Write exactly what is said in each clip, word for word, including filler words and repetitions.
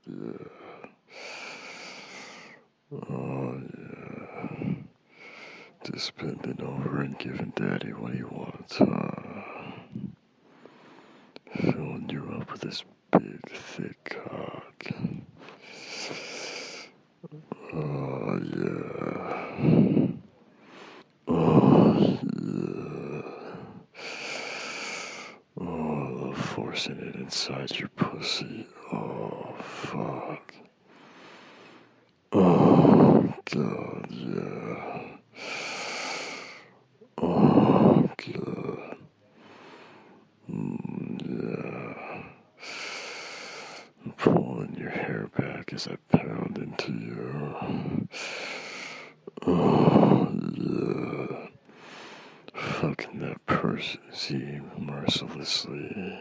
yeah. Oh, yeah. Just bending over and giving daddy what he wants, huh? Filling you up with this big, thick cock. Oh, yeah. Oh, yeah. Oh, I love forcing it inside your pussy. Oh, fuck. Oh, God, yeah. Oh, God. Mm, yeah. I'm pulling your hair back as I pound into you. Oh, yeah. Fucking that person mercilessly.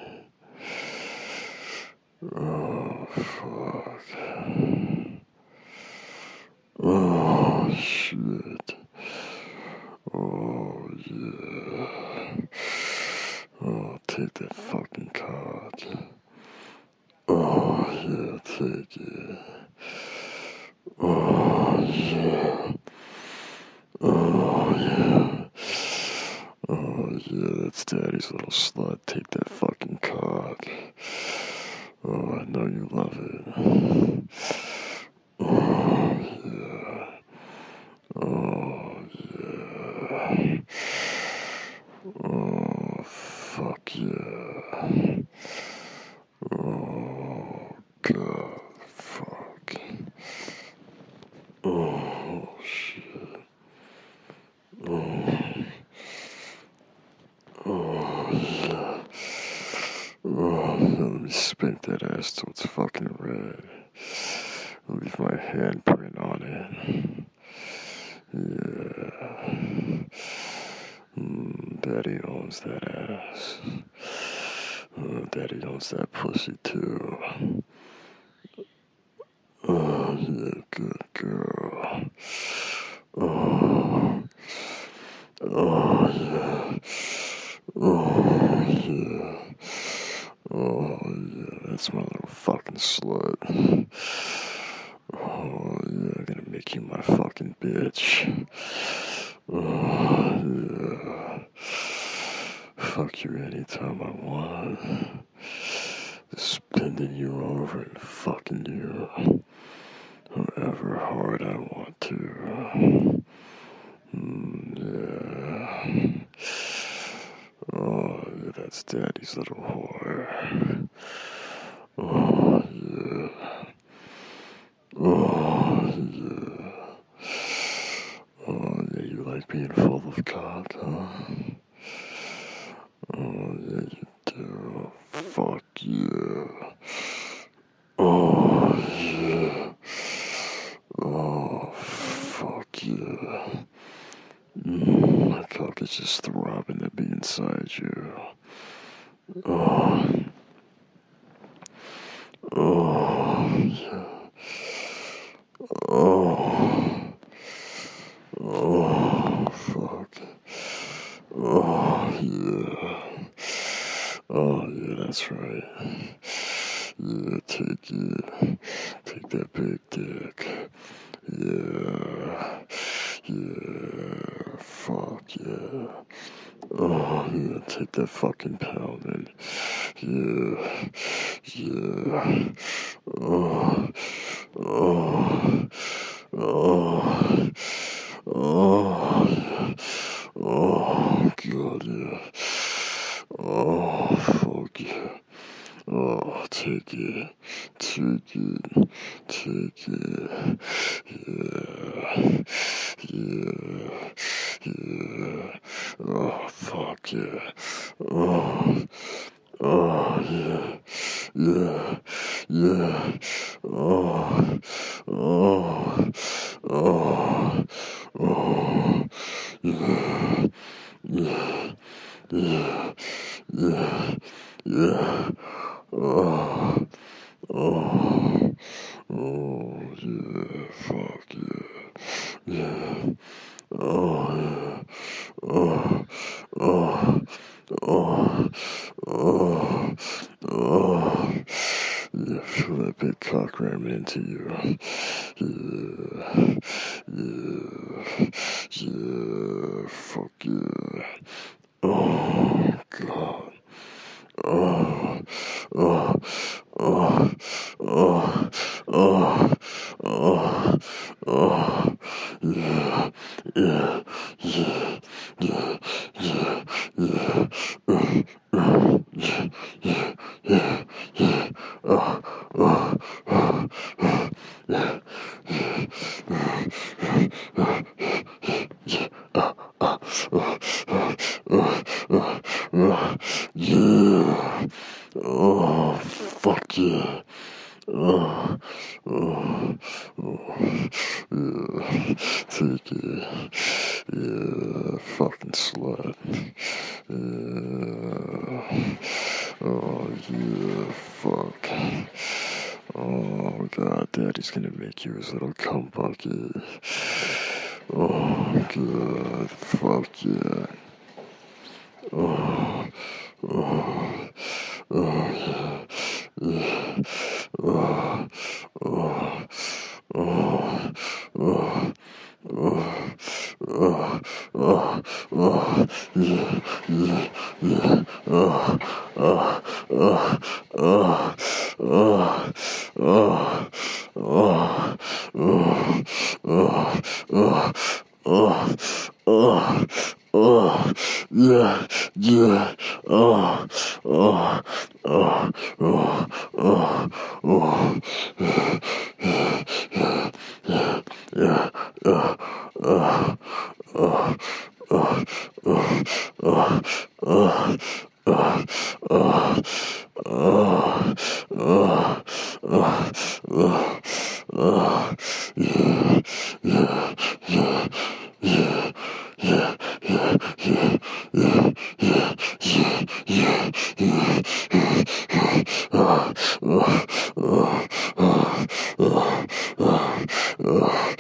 Oh, fuck. Oh, shit. Oh, yeah. Oh, take that fucking card. Oh, yeah, take it. Oh, yeah. Oh, yeah. Oh, yeah, that's daddy's little slut. Take that fucking cock. Oh, I know you love it. Oh, yeah. Oh, yeah. Oh, fuck yeah. Oh, God, fuck. Oh, shit. Oh, oh, yeah. Oh, let me spank that ass till it's fucking red. Leave my handprint on it. Yeah. Mm, daddy owns that ass. Oh, daddy owns that pussy too. Oh, yeah, good girl. Oh, oh, yeah. Oh, yeah. Oh, yeah, that's my little fucking slut. Oh, yeah, gonna make you my fucking bitch. Oh, yeah. Fuck you anytime I want. Just bending you over and fucking you however hard I want to. Mm, yeah. Oh, yeah, that's daddy's little whore. Oh, yeah. Oh, yeah. Oh, yeah, you like being full of cock, huh? Oh, yeah, you do. Fuck yeah. Oh, yeah. Oh, fuck yeah. Mm, my cock is just throbbing to be inside you. Oh, oh, yeah. Oh, oh, fuck. Oh, yeah. Oh, yeah, that's right. Yeah, take it. Take that big dick. Yeah. Yeah. Fuck yeah. Oh, yeah, take that fucking pounding. Yeah. Yeah. Oh. Oh. Oh. Oh. Yeah. Oh, God, yeah. Oh, fuck yeah. Oh, take it, take it, take it, yeah, yeah, yeah, oh, fuck yeah, oh, oh, yeah, yeah, yeah, oh, oh, oh, oh, yeah, yeah, yeah, yeah, yeah. Oh, oh, oh, yeah, fuck yeah, yeah, oh, yeah, oh, oh, oh, oh, oh, yeah, feel that big cock ramming into you. Yeah, yeah, yeah, fuck yeah. Oh, God. Oh, oh, oh, oh, oh, oh, oh, yeah, yeah, yeah, yeah, yeah, yeah, uh, uh, yeah, yeah, yeah, yeah, oh, oh, oh, oh, yeah, yeah, uh, yeah, uh, uh, uh, uh, uh, uh, uh, yeah. Oh, fuck yeah. Oh, oh, oh, yeah. Take it. Yeah, fucking slut. Yeah. Oh, yeah, fuck. Oh, God, Daddy's gonna make you his little cum bucket. Oh, God, fuck yeah. Oh, oh, oh, yeah, yeah, oh, oh, oh, oh, oh, oh, oh, oh, yeah, yeah, yeah, oh, oh, oh, oh, oh, oh, oh, oh, oh, oh, oh, oh, oh, yeah, yeah, oh, oh, oh, oh, oh, oh, yeah, yeah, yeah, yeah, uh, uh, uh, uh, uh, uh, uh, uh, uh, uh, uh, uh, uh, uh, yeah, yeah, yeah, yeah, yeah, yeah, yeah, yeah, yeah, yeah, yeah, yeah, uh, uh, uh, uh, uh, uh,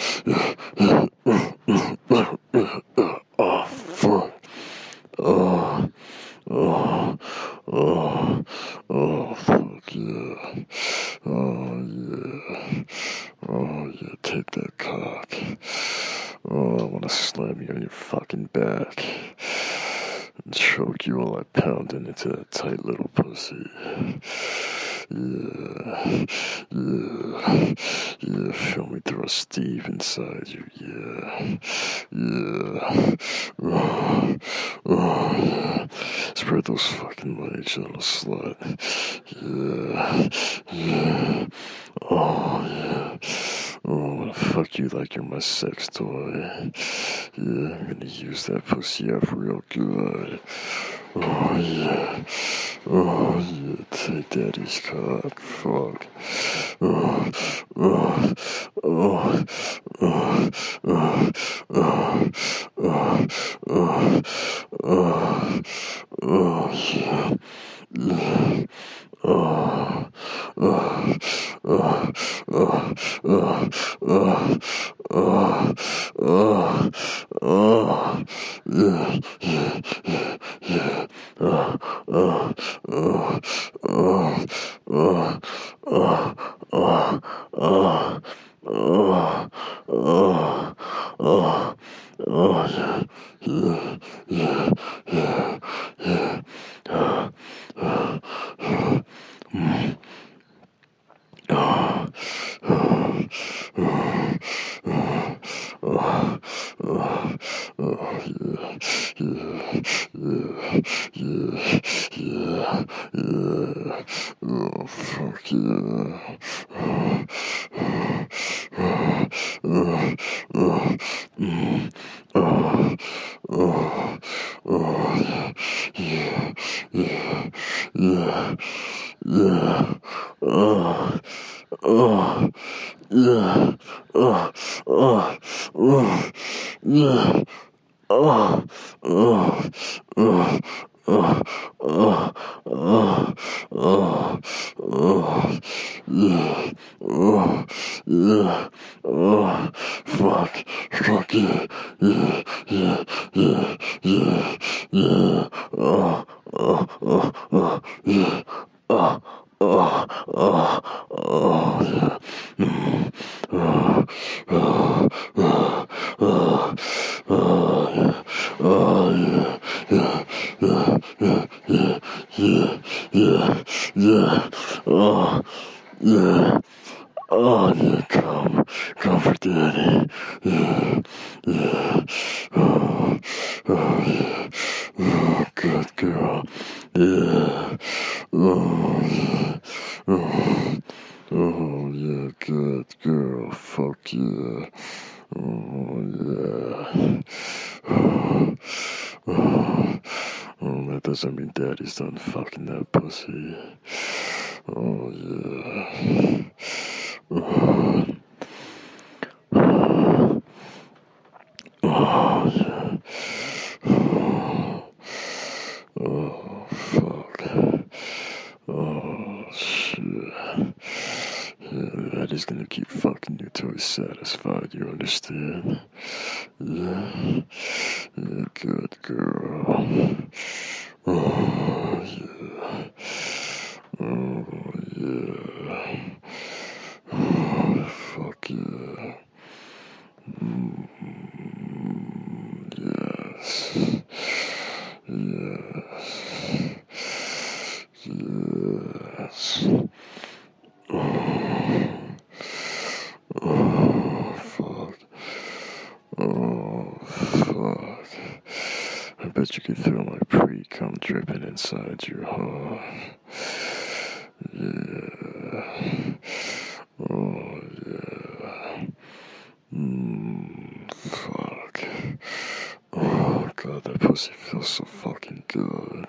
uh, oh, fuck. Oh, oh, oh, oh, fuck yeah. Oh, yeah. Oh, yeah, take that cock. Oh, I want to slam you on your fucking back and choke you while I pound it into that tight little pussy. Yeah, yeah, yeah, feel me throw a Steve inside you, yeah, yeah, oh, oh, yeah, spread those fucking legs, you little slut, yeah, yeah, oh, yeah, oh, I'm gonna fuck you like you're my sex toy, yeah, I'm gonna use that pussy up real good, oh, yeah, oh, yeah, take daddy's cock, fuck, oh, oh, oh, oh, oh, oh, oh, oh, oh, oh, yeah, yeah, oh, oh, oh, oh, oh, oh, oh, oh, oh, yeah, yeah, yeah, yeah, oh, oh, oh, oh, oh, oh, oh, oh, oh, oh, oh, oh, yeah, yeah, yeah, yeah, yeah, uh, uh, uh, mm, oh, oh, oh, oh, oh, oh, oh, yeah, yeah, yeah, yeah, yeah, yeah, oh, fuck yeah, oh, oh, oh, oh, oh, mm, oh, oh, oh, yeah, yeah, yeah, yeah, oh, oh, yeah, oh, oh, oh, yeah, oh, oh, oh, oh, oh, oh, oh, oh, yeah, oh, yeah, oh, fuck, fuck yeah, yeah, yeah, yeah, yeah, yeah, oh, oh, oh, oh, yeah, oh, oh, oh, oh. Oh yeah, yeah, yeah, yeah, yeah, yeah, yeah, yeah. Oh yeah. Oh yeah, come, come for daddy. Yeah, yeah. Oh, oh yeah. Oh, good girl. Yeah. Oh yeah. Oh, oh yeah, good girl. Fuck yeah. Oh yeah. Oh, oh, oh, that doesn't mean daddy's done fucking that pussy. Oh yeah. Oh, oh yeah. Oh fuck. Oh shit. Yeah, daddy's gonna keep fucking you till he's satisfied, you understand? Yeah. Yeah, good girl. Oh yeah. Oh yeah. Oh, fuck yeah. Mm, yes. Yes. Yes. Oh, oh fuck. Oh, fuck. I bet you can feel my pre-cum dripping inside you, huh? Yeah. Oh, yeah. Mmm, fuck. Oh, God, that pussy feels so fucking good.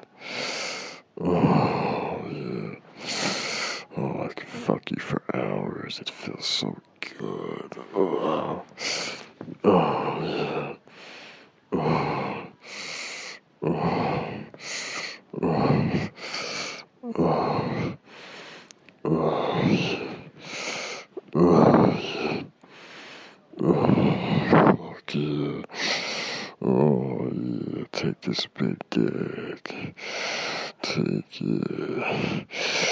Oh, yeah. Oh, I can fuck you for hours. It feels so good. Oh, oh yeah. Oh, oh, oh, oh, oh, yeah. Oh, yeah. Oh, fuck yeah. Oh, yeah. Take this big dick. Take it.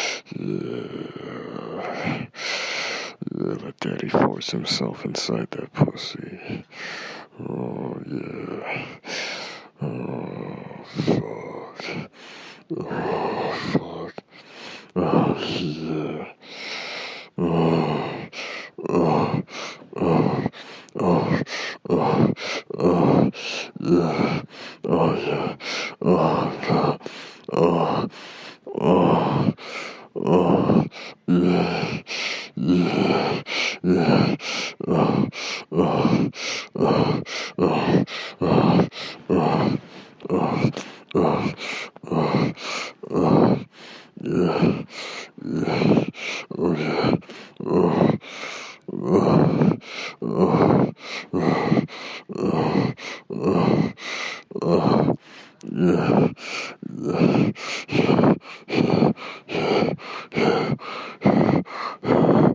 Yeah. Yeah, let daddy force himself inside that pussy. Oh, yeah. Oh, fuck. Oh, fuck. Oh, yeah. Oh, oh, oh, oh, oh, oh, yeah. Oh, yeah. Oh, God. Oh, oh, oh, yeah. Yeah, yeah, oh, oh, oh, oh, oh, oh, oh, oh, oh, oh, yeah, yeah, oh yeah, oh, oh, oh, oh, oh, oh, oh, yeah, yeah, yeah, yeah, yeah, yeah, yeah.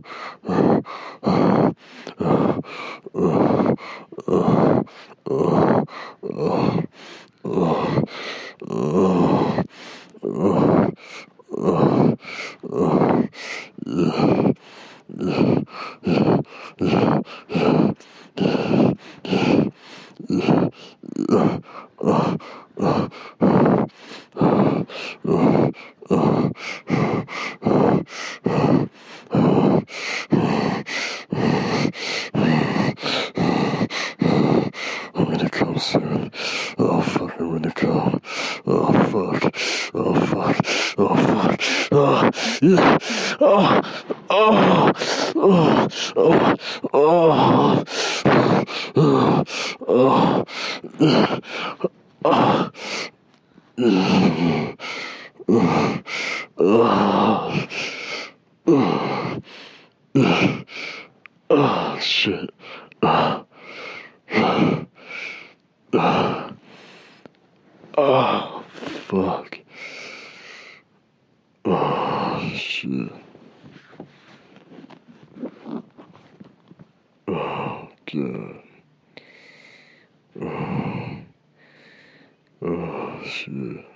I'm gonna come soon. Oh fuck, I'm gonna come. Oh fuck. Oh fuck. Oh fuck. Oh yeah. Oh oh oh oh oh oh oh yeah. Oh yeah. Oh oh oh yeah. Oh shit. Oh, oh, oh fuck. Oh shit. Oh god. Oh, oh shit.